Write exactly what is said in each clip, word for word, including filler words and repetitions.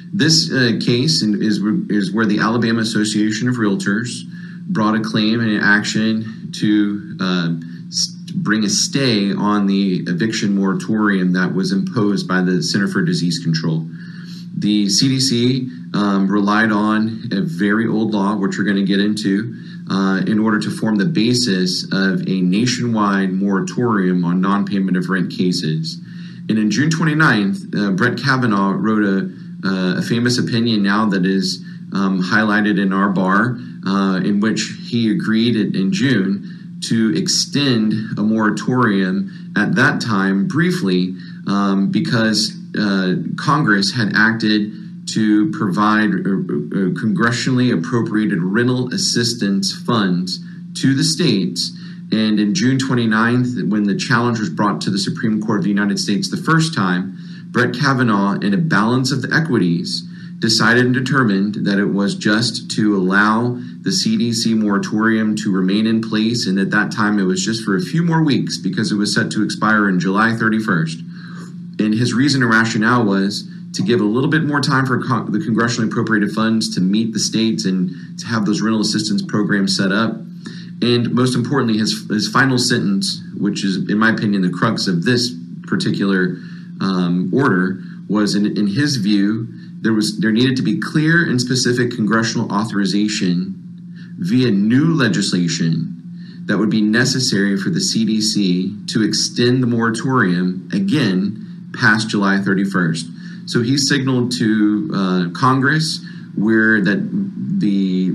This uh, case is, is where the Alabama Association of Realtors brought a claim and an action to uh, bring a stay on the eviction moratorium that was imposed by the Center for Disease Control. The C D C um, relied on a very old law, which we're going to get into, uh, in order to form the basis of a nationwide moratorium on non-payment of rent cases. And in June twenty-ninth, uh, Brett Kavanaugh wrote a, uh, a famous opinion now that is um, highlighted in our bar, uh, in which he agreed in, in June to extend a moratorium at that time briefly um, because uh, Congress had acted to provide uh, uh, congressionally appropriated rental assistance funds to the states. And in June twenty-ninth, when the challenge was brought to the Supreme Court of the United States the first time, Brett Kavanaugh, in a balance of the equities, decided and determined that it was just to allow the C D C moratorium to remain in place. And at that time, it was just for a few more weeks because it was set to expire on July thirty-first. And his reason and rationale was to give a little bit more time for con- the congressionally appropriated funds to meet the states and to have those rental assistance programs set up. And most importantly, his, his final sentence, which is, in my opinion, the crux of this particular um, order, was in, in his view, there was there needed to be clear and specific congressional authorization via new legislation that would be necessary for the C D C to extend the moratorium again past July thirty-first. So he signaled to uh, Congress where that the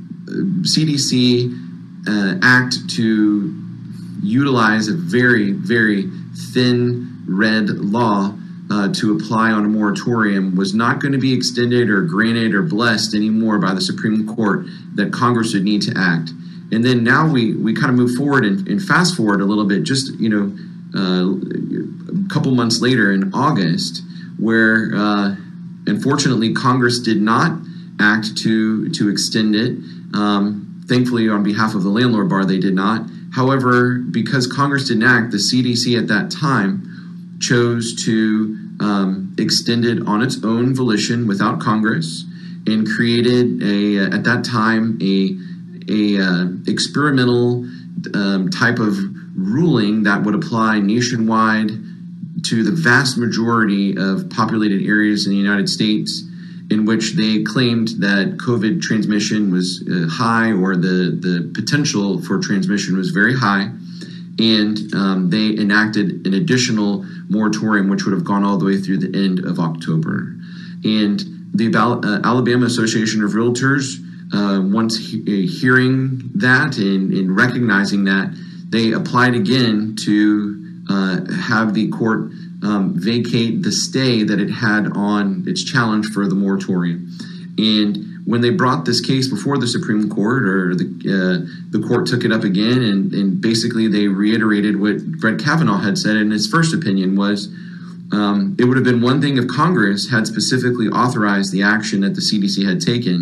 C D C uh, act to utilize a very, very thin red law uh, to apply on a moratorium was not going to be extended or granted or blessed anymore by the Supreme Court, that Congress would need to act. And then now we, we kind of move forward and, and fast forward a little bit, just, you know, uh, a couple months later in August, where uh, unfortunately Congress did not act to to extend it. Um, thankfully, on behalf of the landlord bar, they did not. However, because Congress didn't act, the C D C at that time chose to um, extend it on its own volition without Congress, and created a at that time a a uh, experimental um, type of ruling that would apply nationwide to the vast majority of populated areas in the United States, in which they claimed that COVID transmission was uh, high, or the, the potential for transmission was very high. And um, they enacted an additional moratorium, which would have gone all the way through the end of October. And the uh, Alabama Association of Realtors, uh, once he- hearing that and, and recognizing that, they applied again to uh, have the court um, vacate the stay that it had on its challenge for the moratorium. And when they brought this case before the Supreme Court, or the uh, the court took it up again, and, and basically they reiterated what Brett Kavanaugh had said in his first opinion was, um, it would have been one thing if Congress had specifically authorized the action that the C D C had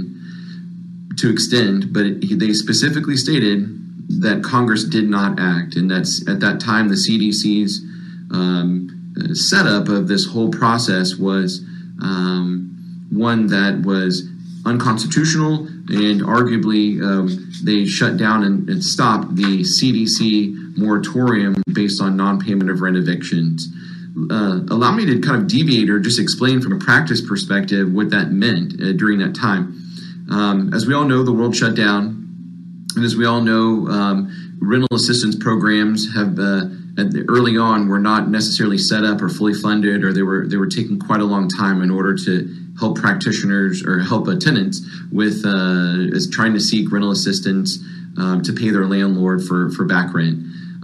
taken to extend, but it, they specifically stated that Congress did not act. And that's at that time the C D C's um, setup of this whole process was um, one that was unconstitutional, and arguably um, they shut down and, and stopped the C D C moratorium based on non-payment of rent evictions. Uh, allow me to kind of deviate or just explain from a practice perspective what that meant uh, during that time. Um, as we all know, the world shut down. And as we all know, um, rental assistance programs have uh, at the, early on were not necessarily set up or fully funded, or they were they were taking quite a long time in order to help practitioners or help uh, tenants with uh, is trying to seek rental assistance um, to pay their landlord for for back rent.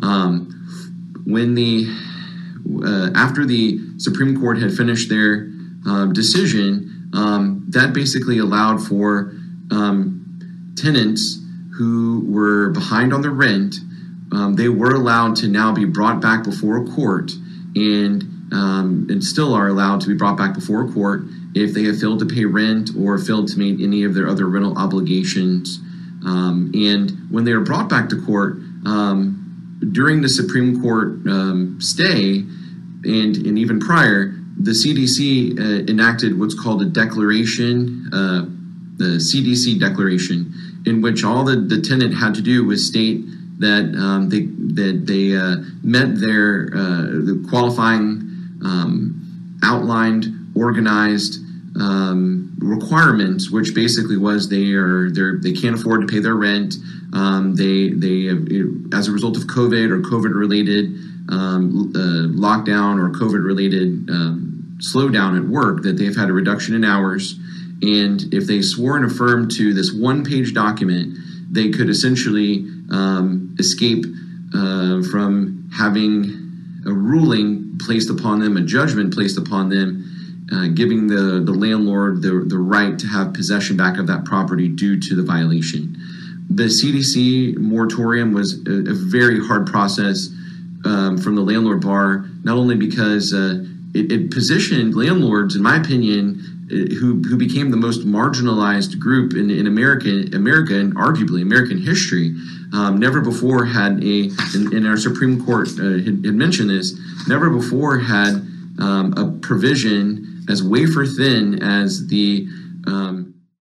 Um, when the uh, after the Supreme Court had finished their uh, decision, um, that basically allowed for um, tenants who were behind on the rent. Um, they were allowed to now be brought back before a court, and um, and still are allowed to be brought back before a court if they have failed to pay rent or failed to meet any of their other rental obligations. Um, and when they are brought back to court, um, during the Supreme Court um, stay, and, and even prior, the C D C uh, enacted what's called a declaration, uh, the C D C declaration, in which all the, the tenant had to do was state that um, they that they uh, met their uh, the qualifying um, outlined, organized um, requirements, which basically was they are they they can't afford to pay their rent. Um, they they uh, as a result of COVID or COVID related um, uh, lockdown or COVID related um, slowdown at work, that they've had a reduction in hours. And if they swore and affirmed to this one-page document, they could essentially um, escape uh, from having a ruling placed upon them, a judgment placed upon them, uh, giving the, the landlord the, the right to have possession back of that property due to the violation. The C D C moratorium was a, a very hard process um, from the landlord bar, not only because uh, it, it positioned landlords, in my opinion, who who became the most marginalized group in, in America, America and arguably American history. Um, never before had a, and, and our Supreme Court uh, had, had mentioned this, never before had um, a provision as wafer thin as the um,